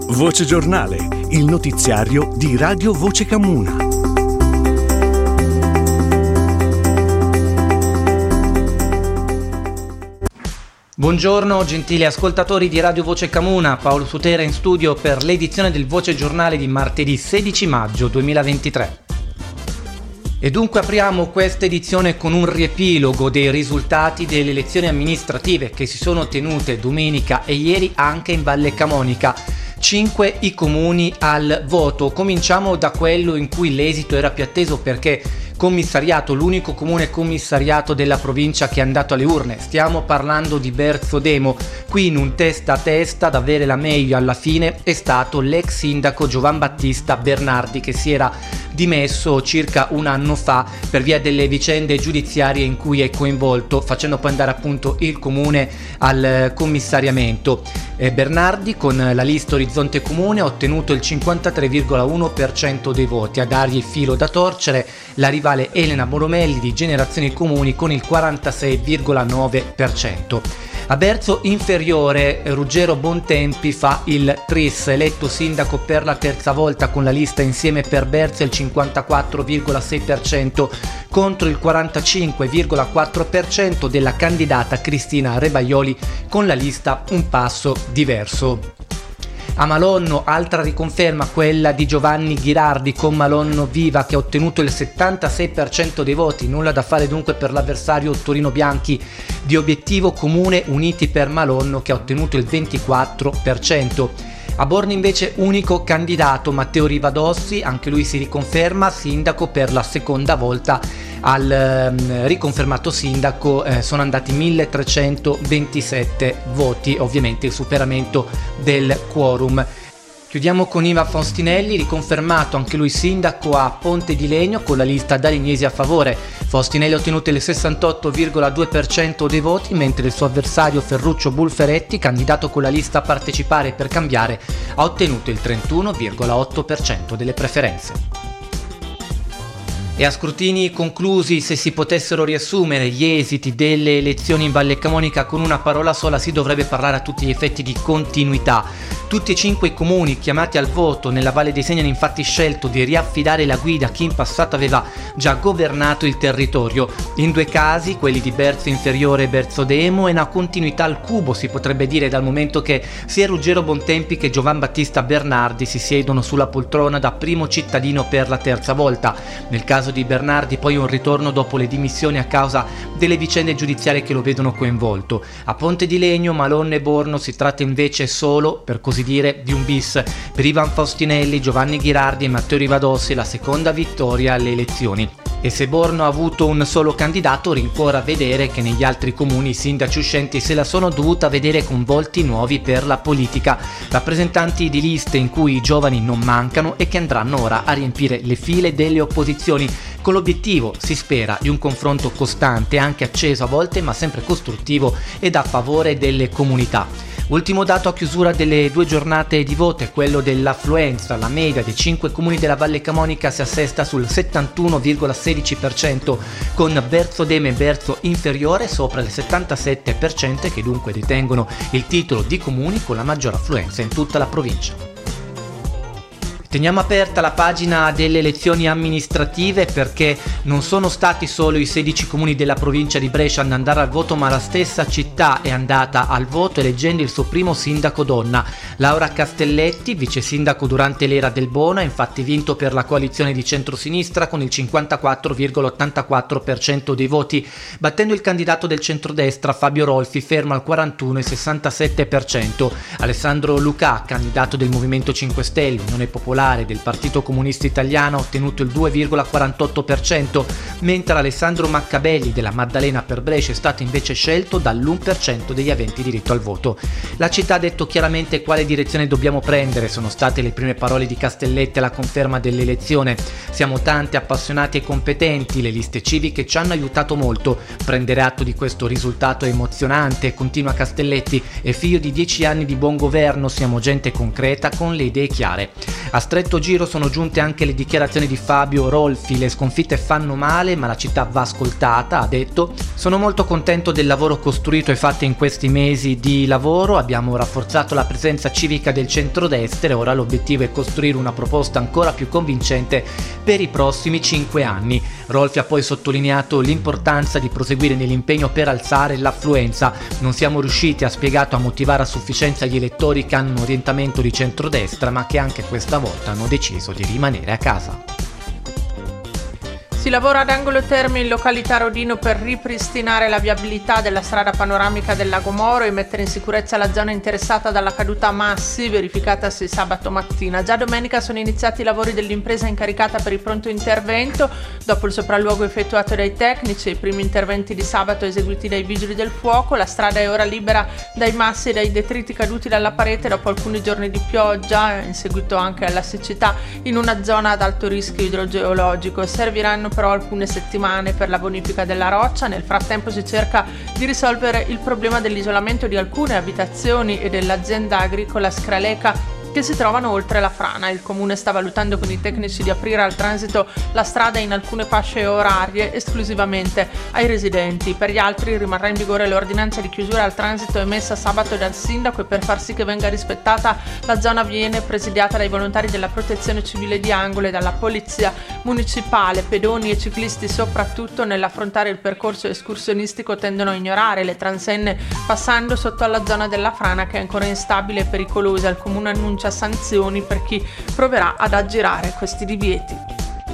Voce Giornale, il notiziario di Radio Voce Camuna. Buongiorno gentili ascoltatori di Radio Voce Camuna, Paolo Sutera in studio per l'edizione del Voce Giornale di martedì 16 maggio 2023. E dunque apriamo questa edizione con un riepilogo dei risultati delle elezioni amministrative che si sono tenute domenica e ieri anche in Valle Camonica. 5 i comuni al voto. Cominciamo da quello in cui l'esito era più atteso perché commissariato, l'unico comune commissariato della provincia che è andato alle urne. Stiamo parlando di Berzodemo. Qui in un testa a testa ad avere la meglio alla fine è stato l'ex sindaco Giovan Battista Bernardi, che si era dimesso circa un anno fa per via delle vicende giudiziarie in cui è coinvolto, facendo poi andare appunto il comune al commissariamento. Bernardi con la lista Orizzonte Comune ha ottenuto il 53,1% dei voti. A dargli il filo da torcere la rivale Elena Boromelli di Generazioni Comuni con il 46,9%. A Berzo Inferiore Ruggero Bontempi fa il tris, eletto sindaco per la terza volta con la lista Insieme per Berzo il 54,6% contro il 45,4% della candidata Cristina Rebaioli con la lista Un Passo Diverso. A Malonno, altra riconferma, quella di Giovanni Ghirardi con Malonno Viva, che ha ottenuto il 76% dei voti. Nulla da fare dunque per l'avversario Torino Bianchi di Obiettivo Comune Uniti per Malonno, che ha ottenuto il 24%. A Borni invece unico candidato Matteo Rivadossi, anche lui si riconferma sindaco per la seconda volta. Al riconfermato sindaco sono andati 1327 voti, ovviamente il superamento del quorum. Chiudiamo con Iva Faustinelli, riconfermato anche lui sindaco a Ponte di Legno con la lista Dalignesi a favore. Faustinelli ha ottenuto il 68,2% dei voti, mentre il suo avversario Ferruccio Bulferetti, candidato con la lista Partecipare per Cambiare, ha ottenuto il 31,8% delle preferenze. E a scrutini conclusi, se si potessero riassumere gli esiti delle elezioni in Valle Camonica con una parola sola, si dovrebbe parlare a tutti gli effetti di continuità. Tutti e 5 i comuni chiamati al voto nella Valle dei Segni hanno infatti scelto di riaffidare la guida a chi in passato aveva già governato il territorio. In 2 casi, quelli di Berzo Inferiore e Berzodemo, è una continuità al cubo, si potrebbe dire, dal momento che sia Ruggero Bontempi che Giovan Battista Bernardi si siedono sulla poltrona da primo cittadino per la terza volta. Nel caso di Bernardi poi un ritorno dopo le dimissioni a causa delle vicende giudiziarie che lo vedono coinvolto. A Ponte di Legno, Malonno e Borno si tratta invece solo, per così dire, di un bis. Per Ivan Faustinelli, Giovanni Ghirardi e Matteo Rivadossi la seconda vittoria alle elezioni. E se Borno ha avuto un solo candidato, rincuora vedere che negli altri comuni i sindaci uscenti se la sono dovuta vedere con volti nuovi per la politica, rappresentanti di liste in cui i giovani non mancano e che andranno ora a riempire le file delle opposizioni, con l'obiettivo, si spera, di un confronto costante, anche acceso a volte ma sempre costruttivo ed a favore delle comunità. Ultimo dato a chiusura delle 2 giornate di voto è quello dell'affluenza. La media dei 5 comuni della Valle Camonica si assesta sul 71,16%, con Berzodemo e Berzo Inferiore sopra il 77%, che dunque detengono il titolo di comuni con la maggior affluenza in tutta la provincia. Teniamo aperta la pagina delle elezioni amministrative perché non sono stati solo i 16 comuni della provincia di Brescia ad andare al voto, ma la stessa città è andata al voto eleggendo il suo primo sindaco donna. Laura Castelletti, vice sindaco durante l'era del Bono, ha infatti vinto per la coalizione di centrosinistra con il 54,84% dei voti, battendo il candidato del centrodestra Fabio Rolfi, fermo al 41,67%. Alessandro Lucà, candidato del Movimento 5 Stelle, Unione Popolare del Partito Comunista Italiano, ha ottenuto il 2,48%, mentre Alessandro Maccabelli della Maddalena per Brescia è stato invece scelto dall'1% degli aventi diritto al voto. La città ha detto chiaramente quale direzione dobbiamo prendere, sono state le prime parole di Castelletti alla conferma dell'elezione. Siamo tanti, appassionati e competenti, le liste civiche ci hanno aiutato molto. Prendere atto di questo risultato è emozionante, continua Castelletti, è figlio di 10 anni di buon governo, siamo gente concreta con le idee chiare. A stretto giro sono giunte anche le dichiarazioni di Fabio Rolfi. Le sconfitte fanno male, ma la città va ascoltata, ha detto. Sono molto contento del lavoro costruito e fatto in questi mesi di lavoro. Abbiamo rafforzato la presenza civica del centrodestra e ora l'obiettivo è costruire una proposta ancora più convincente per i prossimi 5 anni. Rolfi ha poi sottolineato l'importanza di proseguire nell'impegno per alzare l'affluenza. Non siamo riusciti, ha spiegato, a motivare a sufficienza gli elettori che hanno un orientamento di centrodestra, ma che anche questa volta hanno deciso di rimanere a casa. Si lavora ad Angolo Terme in località Rodino per ripristinare la viabilità della strada panoramica del Lago Moro e mettere in sicurezza la zona interessata dalla caduta Massi verificatasi sabato mattina. Già domenica sono iniziati i lavori dell'impresa incaricata per il pronto intervento. Dopo il sopralluogo effettuato dai tecnici e i primi interventi di sabato eseguiti dai vigili del fuoco, la strada è ora libera dai massi e dai detriti caduti dalla parete dopo alcuni giorni di pioggia, in seguito anche alla siccità in una zona ad alto rischio idrogeologico. Serviranno però alcune settimane per la bonifica della roccia. Nel frattempo si cerca di risolvere il problema dell'isolamento di alcune abitazioni e dell'azienda agricola Scraleca che si trovano oltre la frana. Il comune sta valutando con i tecnici di aprire al transito la strada in alcune fasce orarie esclusivamente ai residenti. Per gli altri rimarrà in vigore l'ordinanza di chiusura al transito emessa sabato dal sindaco e per far sì che venga rispettata la zona viene presidiata dai volontari della protezione civile di Angolo e dalla polizia municipale. Pedoni e ciclisti, soprattutto nell'affrontare il percorso escursionistico, tendono a ignorare le transenne passando sotto alla zona della frana che è ancora instabile e pericolosa. Il comune annuncia sanzioni per chi proverà ad aggirare questi divieti.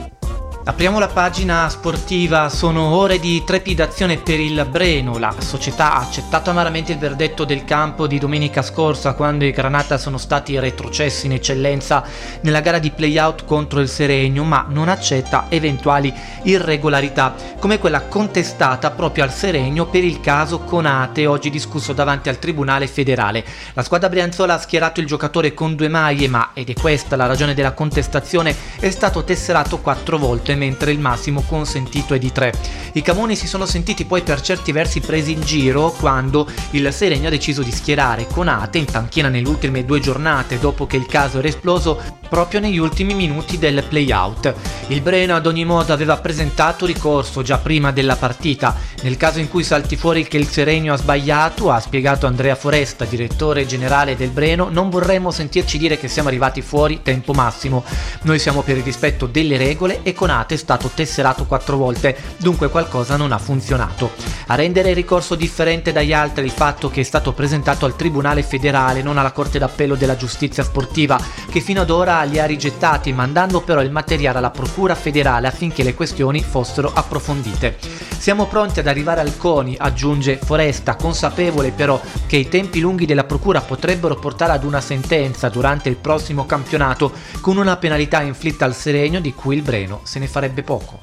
Apriamo la pagina sportiva. Sono ore di trepidazione per il Breno. La società ha accettato amaramente il verdetto del campo di domenica scorsa, quando i Granata sono stati retrocessi in eccellenza nella gara di play-out contro il Seregno, ma non accetta eventuali irregolarità, come quella contestata proprio al Seregno per il caso Conate, oggi discusso davanti al Tribunale federale. La squadra brianzola ha schierato il giocatore con 2 maglie, ma, ed è questa la ragione della contestazione, è stato tesserato 4 volte, mentre il massimo consentito è di 3. I Camoni si sono sentiti poi per certi versi presi in giro quando il Seregno ha deciso di schierare Conate in panchina nelle ultime 2 giornate, dopo che il caso era esploso proprio negli ultimi minuti del play-out. Il Breno ad ogni modo aveva presentato ricorso già prima della partita. Nel caso in cui salti fuori che il Seregno ha sbagliato, ha spiegato Andrea Foresta, direttore generale del Breno, non vorremmo sentirci dire che siamo arrivati fuori tempo massimo. Noi siamo per il rispetto delle regole e Conate è stato tesserato 4 volte, dunque qualcosa non ha funzionato. A rendere il ricorso differente dagli altri il fatto che è stato presentato al Tribunale federale, non alla Corte d'Appello della Giustizia Sportiva, che fino ad ora li ha rigettati, mandando però il materiale alla Procura federale affinché le questioni fossero approfondite. Siamo pronti ad arrivare al CONI, aggiunge Foresta, consapevole però che i tempi lunghi della Procura potrebbero portare ad una sentenza durante il prossimo campionato con una penalità inflitta al Seregno di cui il Breno se ne farebbe poco.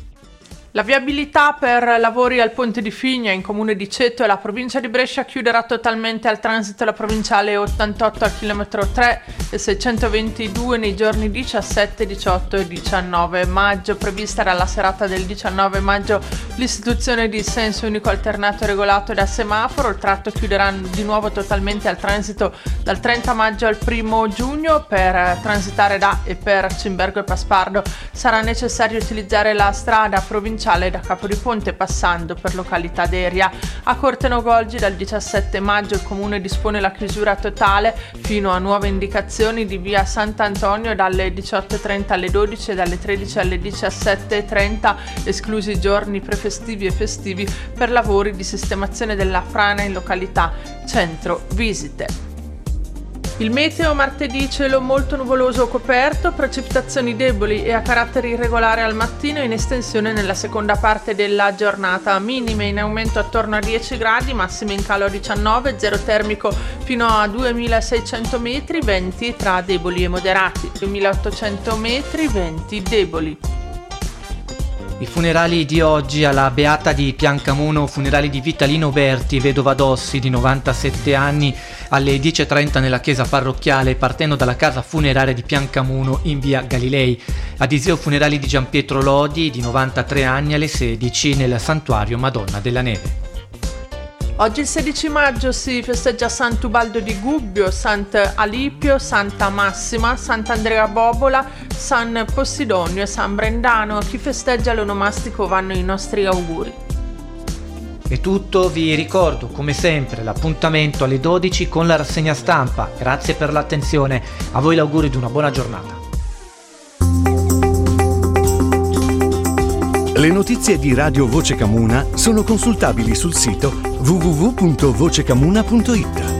La viabilità per lavori al Ponte di Figna in comune di Ceto e la provincia di Brescia chiuderà totalmente al transito la provinciale 88 al chilometro 3 e 622 nei giorni 17, 18 e 19 maggio. Prevista era la serata del 19 maggio l'istituzione di senso unico alternato regolato da semaforo. Il tratto chiuderà di nuovo totalmente al transito dal 30 maggio al 1 giugno. Per transitare da e per Cimbergo e Paspardo sarà necessario utilizzare la strada provinciale da Capodiponte passando per località Deria. A Corteno Golgi dal 17 maggio il comune dispone la chiusura totale fino a nuove indicazioni di via Sant'Antonio dalle 18:30 alle 12 e dalle 13 alle 17:30, esclusi i giorni prefestivi e festivi, per lavori di sistemazione della frana in località Centro Visite. Il meteo martedì: cielo molto nuvoloso o coperto, precipitazioni deboli e a carattere irregolare al mattino, in estensione nella seconda parte della giornata. Minime in aumento attorno a 10 gradi, massime in calo a 19, zero termico fino a 2600 metri, venti tra deboli e moderati. 2800 metri, venti deboli. I funerali di oggi alla Beata di Piancamuno, funerali di Vitalino Berti, vedova Dossi di 97 anni, alle 10:30 nella chiesa parrocchiale, partendo dalla casa funeraria di Piancamuno in via Galilei. Adiseo funerali di Gianpietro Lodi di 93 anni alle 16 nel santuario Madonna della Neve. Oggi il 16 maggio si festeggia Sant'Ubaldo di Gubbio, Sant'Alipio, Santa Massima, Sant'Andrea Bobola, San Possidonio e San Brendano. A chi festeggia l'onomastico vanno i nostri auguri. È tutto, vi ricordo come sempre l'appuntamento alle 12 con la rassegna stampa. Grazie per l'attenzione, a voi l'augurio di una buona giornata. Le notizie di Radio Voce Camuna sono consultabili sul sito www.vocecamuna.it.